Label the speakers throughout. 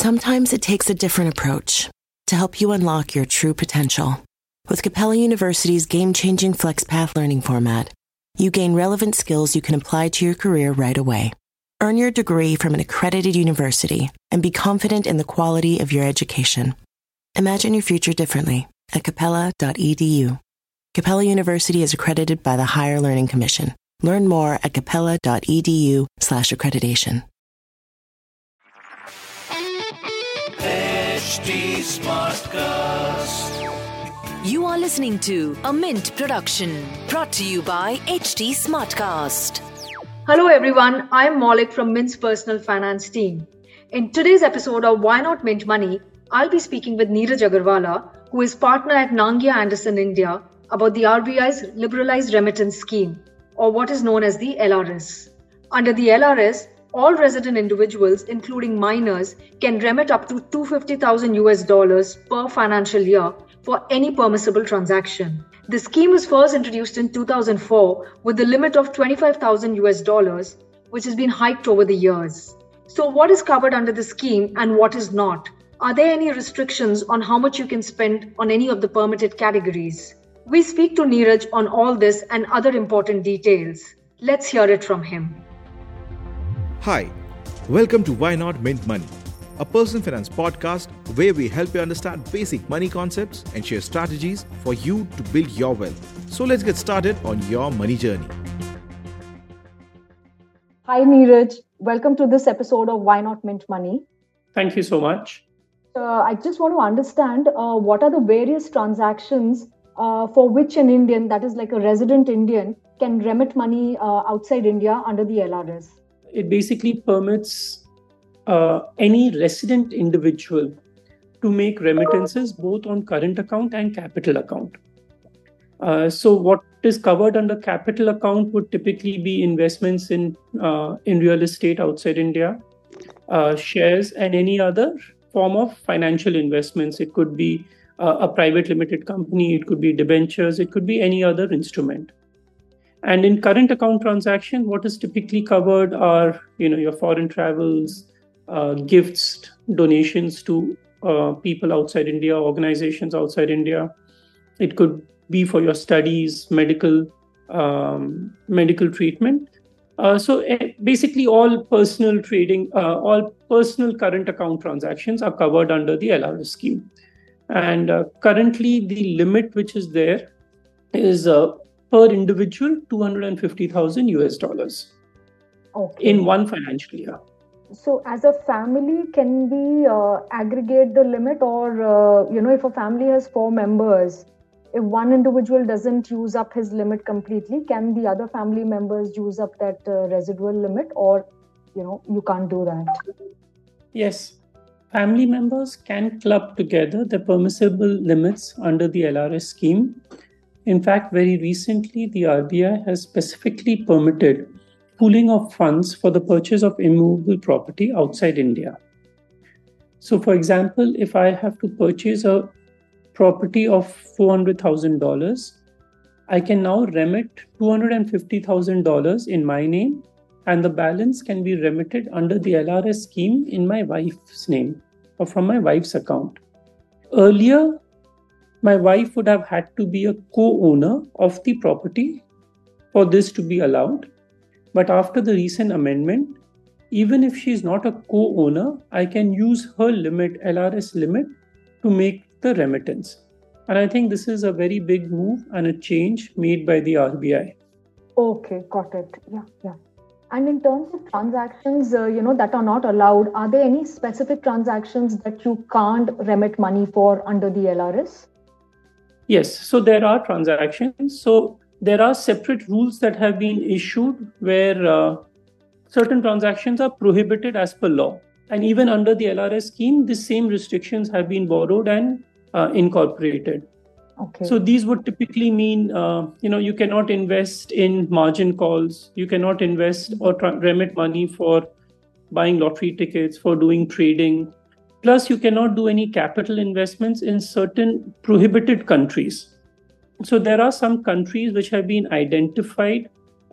Speaker 1: Sometimes it takes a different approach to help you unlock your true potential. With Capella University's game-changing FlexPath learning format, you gain relevant skills you can apply to your career right away. Earn your degree from an accredited university and be confident in the quality of your education. Imagine your future differently at capella.edu. Capella University is accredited by the Higher Learning Commission. Learn more at capella.edu/accreditation.
Speaker 2: HT Smartcast.
Speaker 3: You are listening to a Mint production brought to you by HT Smartcast.
Speaker 4: Hello everyone, I am Maulik from Mint's personal finance team. In today's episode of Why Not Mint Money, I'll be speaking with Neeraj Agarwala, who is partner at Nangia Anderson India, about the RBI's liberalized remittance scheme, or what is known as the LRS. Under the LRS, all resident individuals, including minors, can remit up to $250,000 per financial year for any permissible transaction. The scheme was first introduced in 2004 with the limit of $25,000, which has been hiked over the years. So what is covered under the scheme and what is not? Are there any restrictions on how much you can spend on any of the permitted categories? We speak to Neeraj on all this and other important details. Let's hear it from him.
Speaker 5: Hi, welcome to Why Not Mint Money, a personal finance podcast where we help you understand basic money concepts and share strategies for you to build your wealth. So let's get started on your money journey.
Speaker 4: Hi Neeraj, welcome to this episode of Why Not Mint Money.
Speaker 6: Thank you so much.
Speaker 4: I just want to understand what are the various transactions for which an Indian, that is like a resident Indian, can remit money outside India under the LRS.
Speaker 6: It basically permits any resident individual to make remittances both on current account and capital account. So what is covered under capital account would typically be investments in real estate outside India, shares, and any other form of financial investments. It could be a private limited company, it could be debentures, it could be any other instrument. And in current account transaction, what is typically covered are, your foreign travels, gifts, donations to people outside India, organizations outside India. It could be for your studies, medical treatment. So basically all personal trading, all personal current account transactions are covered under the LRS scheme. And currently the limit which is there is per individual $250,000 in one financial year.
Speaker 4: So as a family, can we aggregate the limit, or if a family has 4 members, if one individual doesn't use up his limit completely, can the other family members use up that residual limit, or you can't do that?
Speaker 6: Yes, family members can club together the permissible limits under the LRS scheme. In fact, very recently, the RBI has specifically permitted pooling of funds for the purchase of immovable property outside India. So, for example, if I have to purchase a property of $400,000, I can now remit $250,000 in my name, and the balance can be remitted under the LRS scheme in my wife's name or from my wife's account. Earlier, my wife would have had to be a co-owner of the property for this to be allowed. But after the recent amendment, even if she is not a co-owner, I can use her limit, LRS limit, to make the remittance. And I think this is a very big move and a change made by the RBI.
Speaker 4: Okay, got it. Yeah. And in terms of transactions, that are not allowed, are there any specific transactions that you can't remit money for under the LRS?
Speaker 6: Yes, so there are transactions. So there are separate rules that have been issued where certain transactions are prohibited as per law. And even under the LRS scheme, the same restrictions have been borrowed and incorporated.
Speaker 4: Okay.
Speaker 6: So these would typically mean, you cannot invest in margin calls. You cannot invest or remit money for buying lottery tickets, for doing trading. Plus, you cannot do any capital investments in certain prohibited countries. So there are some countries which have been identified.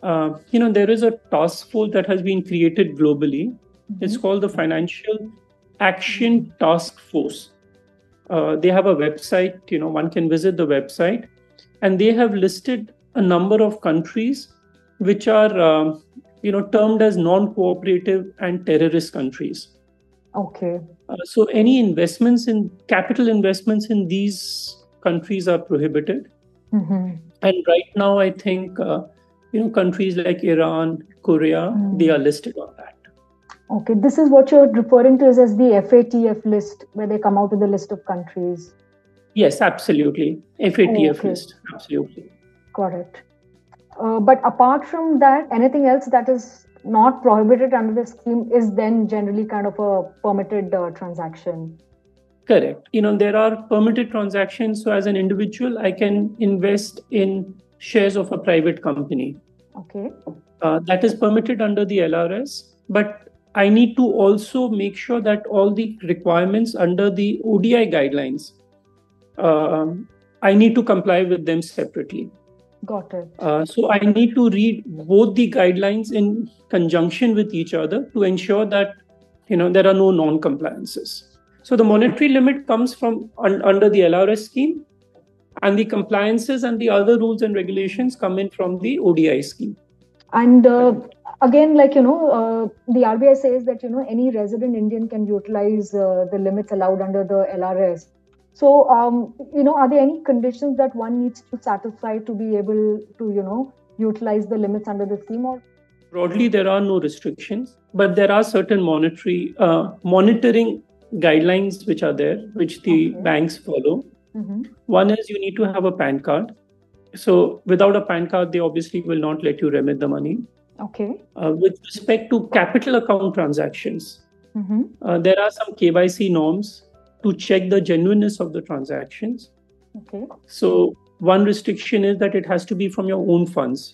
Speaker 6: There is a task force that has been created globally. Mm-hmm. It's called the Financial Action Task Force. They have a website, one can visit the website, and they have listed a number of countries which are, termed as non-cooperative and terrorist countries.
Speaker 4: Okay.
Speaker 6: So any capital investments in these countries are prohibited.
Speaker 4: Mm-hmm.
Speaker 6: And right now, I think, countries like Iran, Korea, they are listed on that.
Speaker 4: Okay, this is what you're referring to as the FATF list, where they come out with a list of countries.
Speaker 6: Yes, absolutely. FATF list, absolutely.
Speaker 4: Got it. But apart from that, anything else that is not prohibited under the scheme is then generally kind of a permitted transaction.
Speaker 6: Correct. There are permitted transactions. So as an individual, I can invest in shares of a private company.
Speaker 4: Okay.
Speaker 6: That is permitted under the LRS. But I need to also make sure that all the requirements under the ODI guidelines, I need to comply with them separately.
Speaker 4: Got it.
Speaker 6: So I need to read both the guidelines in conjunction with each other to ensure that there are no non-compliances. So the monetary limit comes from under the LRS scheme, and the compliances and the other rules and regulations come in from the ODI scheme.
Speaker 4: And again, the RBI says that any resident Indian can utilize the limits allowed under the LRS. So, are there any conditions that one needs to satisfy to be able to, utilize the limits under the scheme? Or
Speaker 6: broadly, there are no restrictions, but there are certain monitoring guidelines which are there, which the banks follow.
Speaker 4: Mm-hmm.
Speaker 6: One is you need to have a PAN card. So, without a PAN card, they obviously will not let you remit the money.
Speaker 4: Okay.
Speaker 6: With respect to capital account transactions, there are some KYC norms to check the genuineness of the transactions.
Speaker 4: Okay.
Speaker 6: So one restriction is that it has to be from your own funds.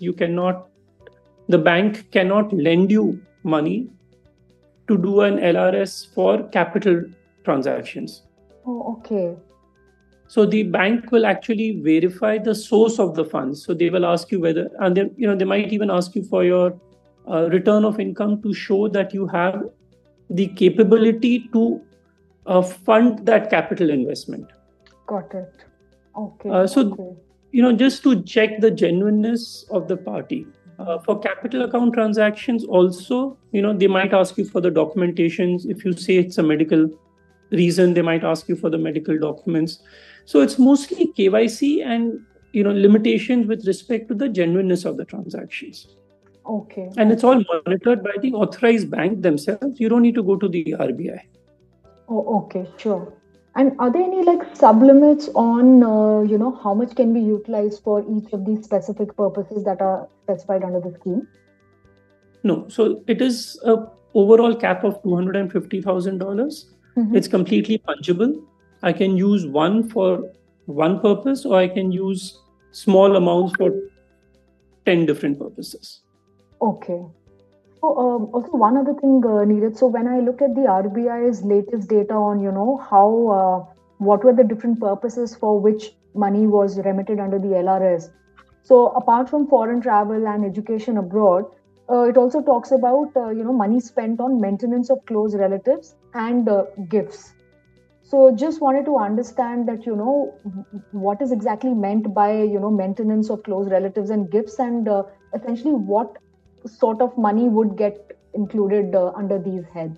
Speaker 6: The bank cannot lend you money to do an LRS for capital transactions.
Speaker 4: Oh, okay.
Speaker 6: So the bank will actually verify the source of the funds. So they will ask you whether, and they might even ask you for your return of income to show that you have the capability to fund that capital investment.
Speaker 4: Got it. Okay.
Speaker 6: Just to check the genuineness of the party. For capital account transactions also, they might ask you for the documentations. If you say it's a medical reason, they might ask you for the medical documents. So it's mostly KYC and, limitations with respect to the genuineness of the transactions.
Speaker 4: Okay.
Speaker 6: And it's all monitored by the authorized bank themselves. You don't need to go to the RBI.
Speaker 4: Oh, okay, sure. And are there any sublimits on, how much can be utilized for each of these specific purposes that are specified under the scheme?
Speaker 6: No. So it is a overall cap of $250,000. Mm-hmm. It's completely fungible. I can use one for one purpose, or I can use small amounts for 10 different purposes.
Speaker 4: Okay. Also, one other thing, Neeraj. So when I look at the RBI's latest data on, what were the different purposes for which money was remitted under the LRS. So apart from foreign travel and education abroad, it also talks about, money spent on maintenance of close relatives and gifts. So just wanted to understand that, what is exactly meant by, maintenance of close relatives and gifts, and essentially what sort of money would get included under these heads.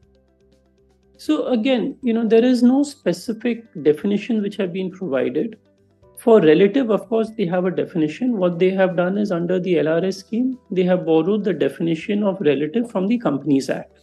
Speaker 6: So again, there is no specific definition which have been provided. For relative, of course, they have a definition. What they have done is under the LRS scheme, they have borrowed the definition of relative from the Companies Act.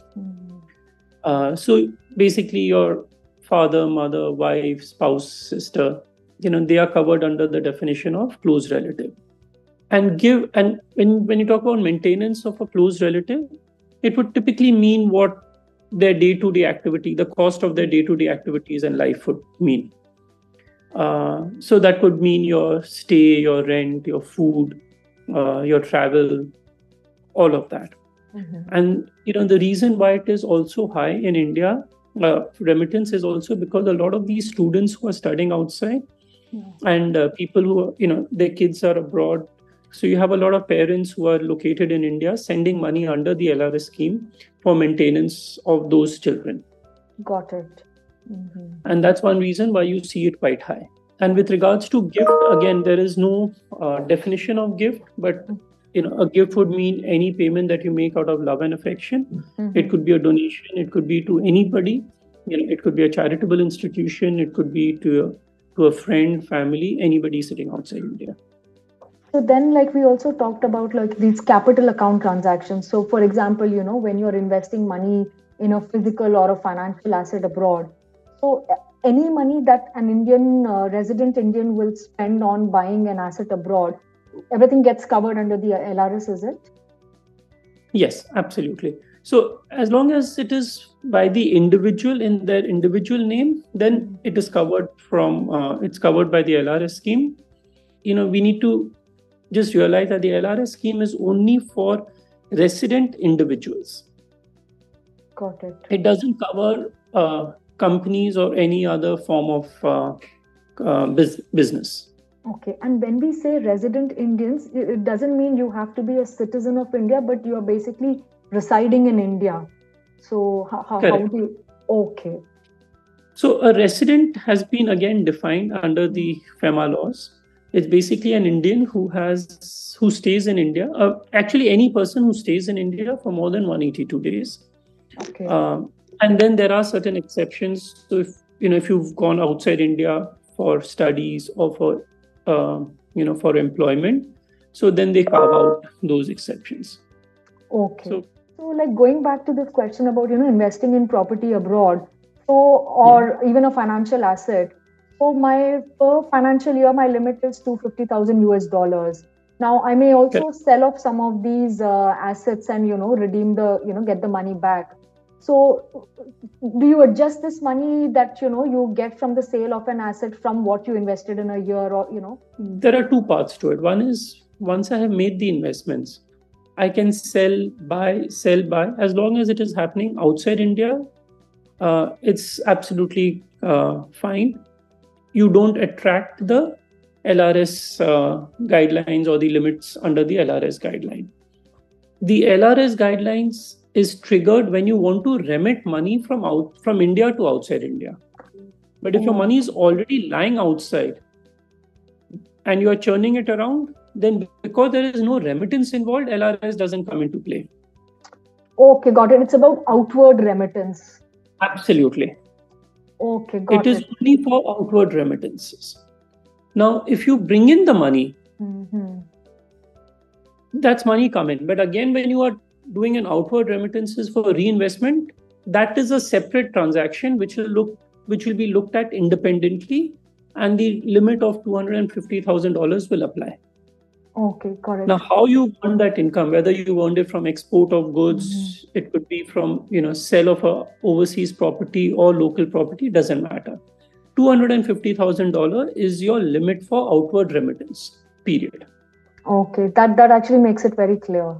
Speaker 6: So basically your father, mother, wife, spouse, sister, they are covered under the definition of close relative. And when you talk about maintenance of a close relative, it would typically mean what their day-to-day activity, the cost of their day-to-day activities and life would mean. So that could mean your stay, your rent, your food, your travel, all of that. Mm-hmm. And the reason why it is also high in India, remittance, is also because a lot of these students who are studying outside and people who their kids are abroad. So you have a lot of parents who are located in India sending money under the LRS scheme for maintenance of those children.
Speaker 4: Got it.
Speaker 6: And that's one reason why you see it quite high. And with regards to gift, again, there is no definition of gift, but a gift would mean any payment that you make out of love and affection. It could be a donation, it could be to anybody, it could be a charitable institution, it could be to a friend, family, anybody sitting outside India.
Speaker 4: So then, like we also talked about like these capital account transactions. So for example, when you're investing money in a physical or a financial asset abroad, so any money that an Indian resident Indian will spend on buying an asset abroad, everything gets covered under the LRS, is it? Yes,
Speaker 6: absolutely. So as long as it is by the individual in their individual name, then it is covered it's covered by the LRS scheme. We need to just realize that the LRS scheme is only for resident individuals.
Speaker 4: Got it.
Speaker 6: It doesn't cover companies or any other form of business.
Speaker 4: Okay. And when we say resident Indians, it doesn't mean you have to be a citizen of India, but you are basically residing in India. So how do you... Okay.
Speaker 6: So a resident has been again defined under the FEMA laws. It's basically an Indian who stays in India. Actually, any person who stays in India for more than 182 days.
Speaker 4: Okay.
Speaker 6: And then there are certain exceptions. So if you've gone outside India for studies or for for employment, so then they carve out those exceptions.
Speaker 4: Okay. So like going back to this question about investing in property abroad, or even a financial asset. So my per financial year, my limit is $250,000. Now I may also sell off some of these assets and redeem get the money back. So do you adjust this money that you get from the sale of an asset from what you invested in a year, or
Speaker 6: There are two parts to it. One is once I have made the investments, I can sell, buy. As long as it is happening outside India, it's absolutely fine. You don't attract the LRS guidelines or the limits under the LRS guideline. The LRS guidelines is triggered when you want to remit money from India to outside India. But if your money is already lying outside and you are churning it around, then because there is no remittance involved, LRS doesn't come into play.
Speaker 4: Okay, got it. It's about outward remittance.
Speaker 6: Absolutely.
Speaker 4: Okay, got it.
Speaker 6: It is only for outward remittances. Now, if you bring in the money, that's money coming. But again, when you are doing an outward remittances for reinvestment, that is a separate transaction which will be looked at independently, and the limit of $250,000 will apply.
Speaker 4: Okay, correct.
Speaker 6: Now, how you earn that income, whether you earned it from export of goods, it could be from sale of a overseas property or local property, doesn't matter. $250,000 is your limit for outward remittance, period.
Speaker 4: Okay, that actually makes it very clear.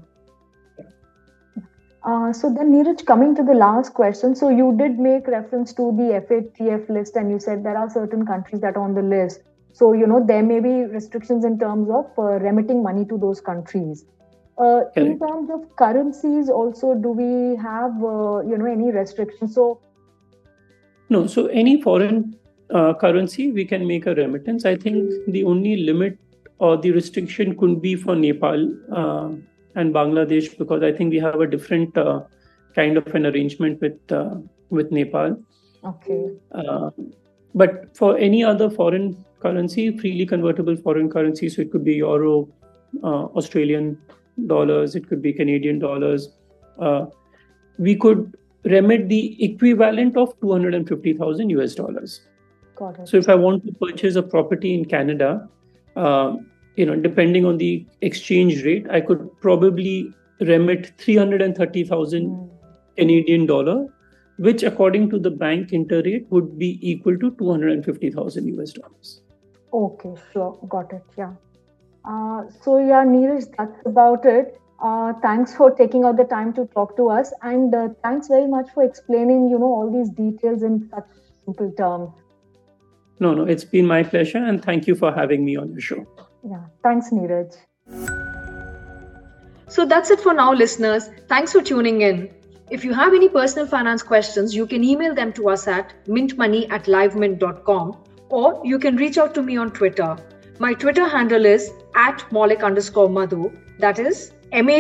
Speaker 4: So then, Neeraj, coming to the last question. So you did make reference to the FATF list, and you said there are certain countries that are on the list. So, there may be restrictions in terms of remitting money to those countries. In terms of currencies also, do we have, any restrictions?
Speaker 6: No, so any foreign currency, we can make a remittance. I think the only limit or the restriction could be for Nepal and Bangladesh, because I think we have a different kind of an arrangement with Nepal.
Speaker 4: Okay.
Speaker 6: But for any other foreign currency, freely convertible foreign currency, so it could be euro, Australian dollars, it could be Canadian dollars, we could remit the equivalent of $250,000.
Speaker 4: Got it.
Speaker 6: So if I want to purchase a property in Canada, depending on the exchange rate, I could probably remit 330,000 Canadian dollar, which according to the bank interrate would be equal to $250,000.
Speaker 4: Okay, sure. Got it. Yeah. Neeraj, that's about it. Thanks for taking out the time to talk to us. And thanks very much for explaining, all these details in such simple terms.
Speaker 6: No, it's been my pleasure. And thank you for having me on your show.
Speaker 4: Yeah. Thanks, Neeraj. So that's it for now, listeners. Thanks for tuning in. If you have any personal finance questions, you can email them to us at mintmoney@livemint.com, or you can reach out to me on Twitter. My Twitter handle is @Maulik_Madhu. That is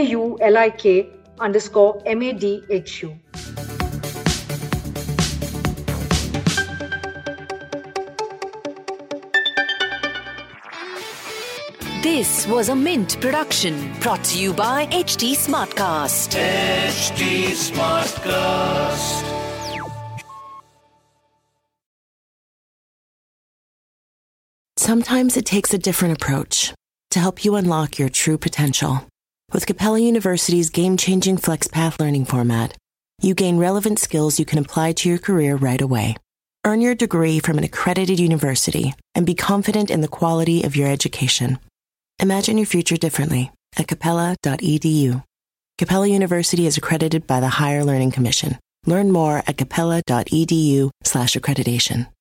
Speaker 4: MAULIK_MADHU.
Speaker 3: This was a Mint production brought to you by HT Smartcast.
Speaker 2: HT Smartcast.
Speaker 1: Sometimes it takes a different approach to help you unlock your true potential. With Capella University's game-changing FlexPath learning format, you gain relevant skills you can apply to your career right away. Earn your degree from an accredited university and be confident in the quality of your education. Imagine your future differently at capella.edu. Capella University is accredited by the Higher Learning Commission. Learn more at capella.edu/accreditation.